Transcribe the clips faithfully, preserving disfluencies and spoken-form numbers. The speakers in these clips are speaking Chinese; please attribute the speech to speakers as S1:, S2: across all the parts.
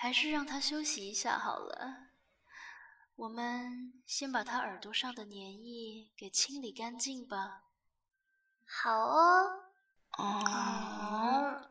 S1: 还是让他休息一下好了。我们先把他耳朵上的粘液给清理干净吧。
S2: 好哦。
S1: 哦。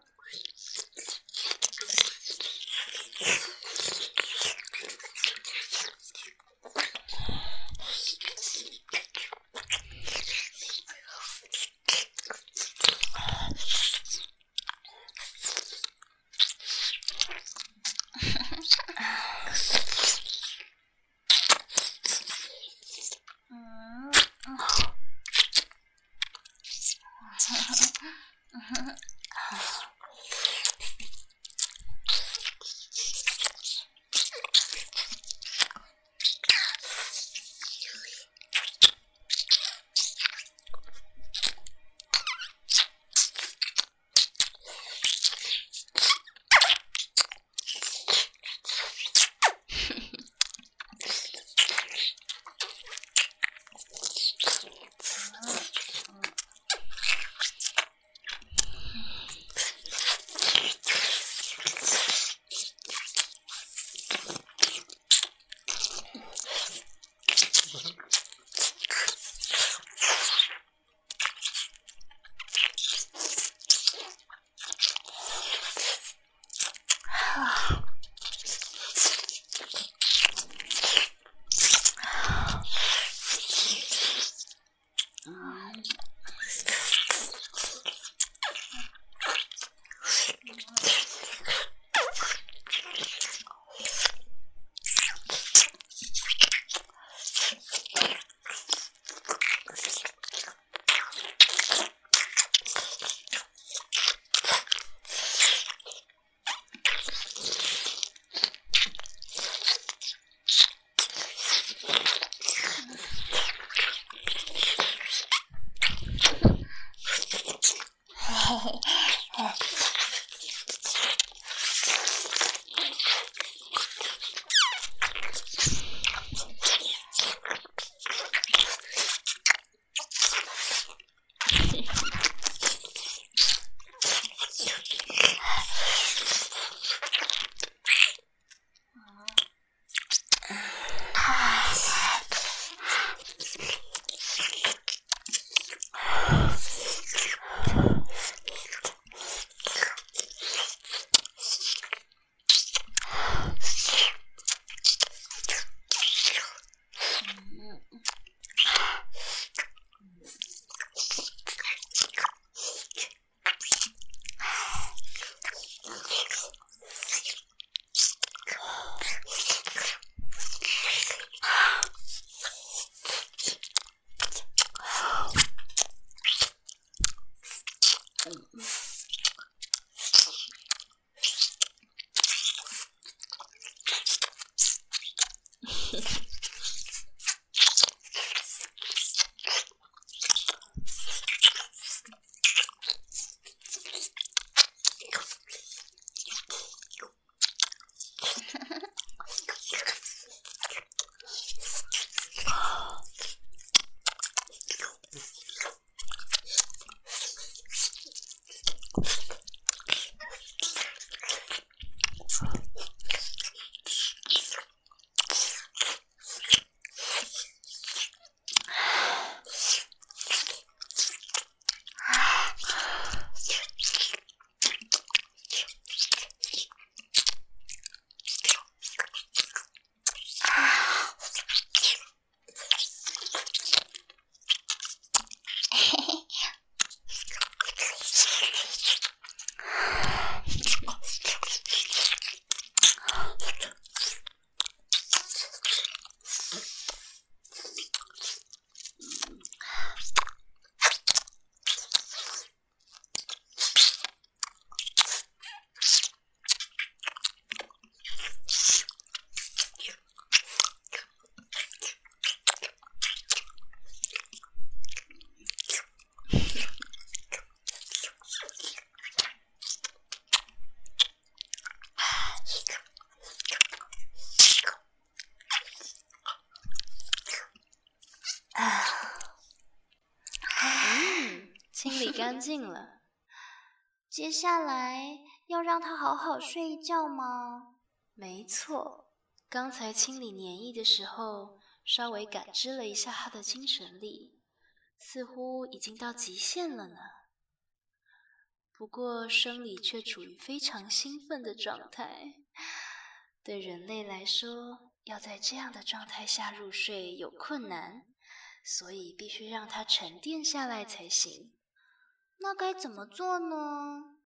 S1: 清理干净了。
S2: 接下来要让他好好睡一觉吗？
S1: 没错，刚才清理黏液的时候，稍微感知了一下他的精神力，似乎已经到极限了呢。不过生理却处于非常兴奋的状态。对人类来说，要在这样的状态下入睡有困难，所以必须让它沉淀下来才行。
S2: 那该怎么做呢？